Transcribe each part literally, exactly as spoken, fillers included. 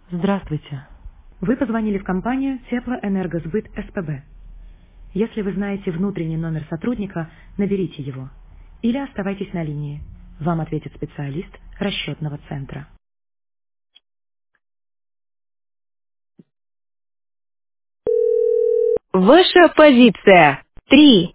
Здравствуйте. Вы позвонили в компанию Теплоэнергосбыт СПБ. Если вы знаете внутренний номер сотрудника, наберите его. Или оставайтесь на линии. Вам ответит специалист расчетного центра. Ваша позиция. Три.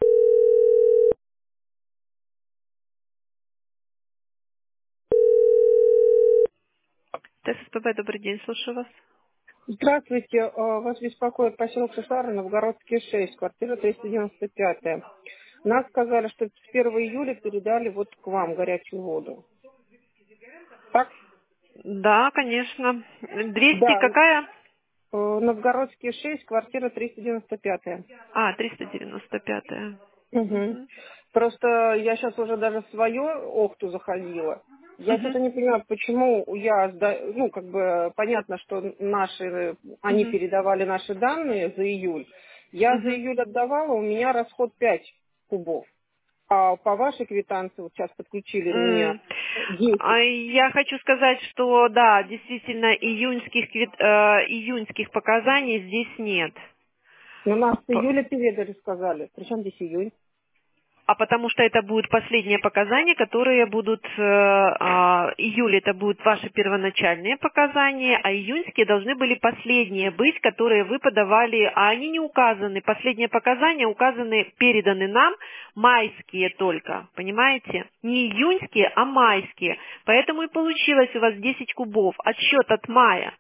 ТСПБ, добрый день, слушаю вас. Здравствуйте, э, вас беспокоит поселок Сусары, Новгородский шесть, квартира триста девяносто пять. Нас сказали, что с первого июля передали вот к вам горячую воду. Так? Да, конечно. двести Да, какая? э, Новгородский шесть, квартира триста девяносто пять. А, триста девяносто пятая. Угу. Угу. Просто я сейчас уже даже в свое Охту заходила. Я Угу. что-то не понимаю, почему я, сда- ну, как бы, понятно, что наши, они Угу. передавали наши данные за июль. Я за Угу. июль отдавала, у меня расход пять кубов. А по вашей квитанции, вот сейчас подключили меня, М. А десять. я хочу сказать, что да, действительно, июньских, квит- э, июньских показаний здесь нет. Но нас с П- июля передали, сказали. Причем здесь июнь? А потому что это будут последние показания, которые будут, э, а, июль это будут ваши первоначальные показания, а июньские должны были последние быть, которые вы подавали, а они не указаны. Последние показания указаны, переданы нам, майские только, понимаете? Не июньские, а майские. Поэтому и получилось у вас десять кубов, отсчет от мая.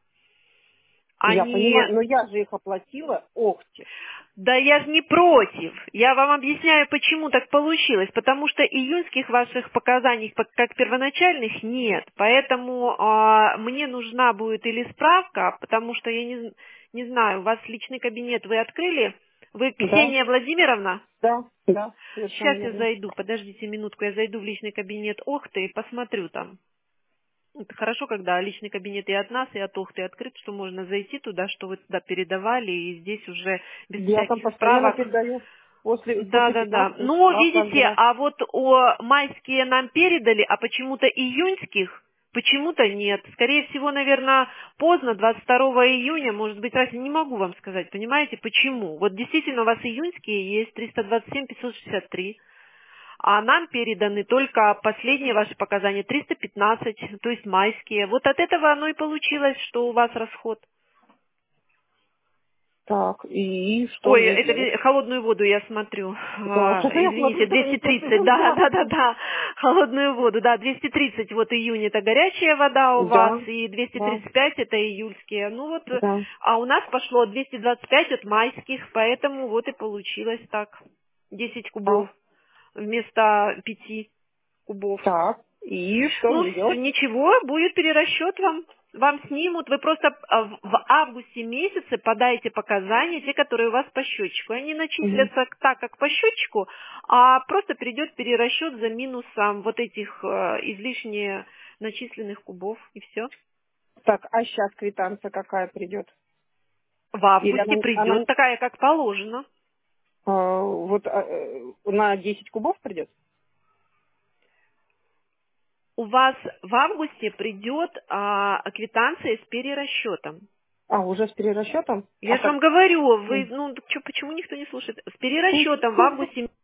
Я Они понимаю, но я же их оплатила Охте. Да я же не против. Я вам объясняю, почему так получилось. Потому что июньских ваших показаний, как как первоначальных, нет. Поэтому а, мне нужна будет или справка, потому что я не, з- не знаю, у вас личный кабинет вы открыли? Вы Да, Ксения Владимировна? да, да, совершенно Сейчас я верно. зайду, подождите минутку, я зайду в личный кабинет Охты и посмотрю там. Это хорошо, когда личный кабинет и от нас, и от Охты открыт, что можно зайти туда, что вы туда передавали, и здесь уже без Я там всяких постоянно справок. передаю. После, Да, после да, да. пятнадцати Но числа каждый видите, раз. а вот о майские нам передали, а почему-то июньских почему-то нет. Скорее всего, наверное, поздно, двадцать второго июня, может быть, раз не могу вам сказать, понимаете, почему. Вот действительно у вас июньские есть триста двадцать семь пятьсот шестьдесят три, а нам переданы только последние ваши показания триста пятнадцать, то есть майские. Вот от этого оно и получилось, что у вас расход. Так, и что Ой, мне это делать? ви- холодную воду я смотрю. Да, А, что-то я извините, смотрю, что вы двести несете тридцать, да, да, да, информацию. да, холодную воду, да, двести тридцать вот июнь это горячая вода у вас, Да, и двести да, тридцать пять это июльские. Ну вот, э, да. а у нас пошло двести двадцать пять от майских, поэтому вот и получилось так, десять кубов Так, вместо пяти кубов. так. И что Ну, мне с- делать? ничего, будет перерасчет вам. Вам снимут, вы просто а, в в августе месяце подаете показания, те, которые у вас по счетчику. Они Мгм. начислятся к- так, как по счетчику, а просто придет перерасчет за минусом вот этих э, излишне начисленных кубов, и все. Так, а сейчас квитанция какая придет? В Или августе она, придет она такая, как положено. а, вот а, э, на десять кубов придет? У вас в августе придет а, квитанция с перерасчетом. А, уже с перерасчетом? Я А же вам как? говорю, вы, М. ну, чё, почему никто не слушает? С перерасчетом в августе